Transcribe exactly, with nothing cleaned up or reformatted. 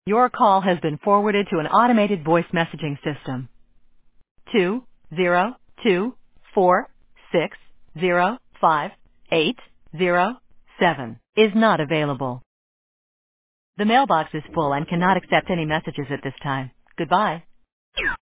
Your call has been forwarded to an automated voice messaging system. Two zero two four six zero five eight zero seven is not available. The mailbox is full and cannot accept any messages at this time. Goodbye.